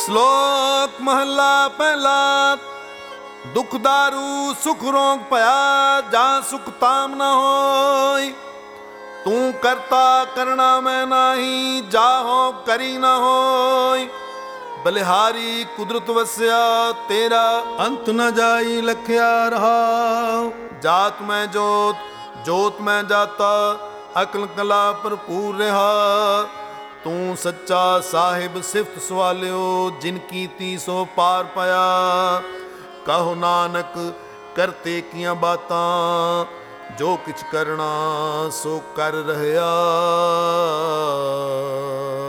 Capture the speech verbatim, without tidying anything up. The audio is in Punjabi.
ਸ਼ਲੋਕ ਮਹੱਲਾ ਪਹਿਲਾ। ਦੁਖ ਦਾਰੂ ਸੁਖ ਰੋਗ ਭਇਆ, ਜਾਂ ਸੁਖ ਤਾਮ ਨਾ ਹੋਈ। ਤੂੰ ਕਰਤਾ ਕਰਣਾ ਮੈਂ ਨਾਹੀ, ਜਾਹੋ ਕਰੀ ਨਾ ਹੋਈ। ਬਲਿਹਾਰੀ ਕੁਦਰਤ ਵਸਿਆ, ਤੇਰਾ ਅੰਤ ਨ ਜਾਈ ਲਖਿਆ ਰਹਾਉ। ਜਾਤ ਮੈਂ ਜੋਤ, ਜੋਤ ਮੈਂ ਜਾਤਾ, ਅਕਲ ਕਲਾ ਭਰਪੂਰ ਰਿਹਾ। ਤੂੰ ਸੱਚਾ ਸਾਹਿਬ ਸਿਫਤ ਸਵਾਲਿਓ, ਜਿਨ ਕੀਤੀ ਸੋ ਪਾਰ ਪਾਇਆ। ਕਹੋ ਨਾਨਕ ਕਰਤੇ ਕੀਆਂ ਬਾਤਾਂ, ਜੋ ਕਿਛ ਕਰਨਾ ਸੋ ਕਰ ਰਹਿਆ।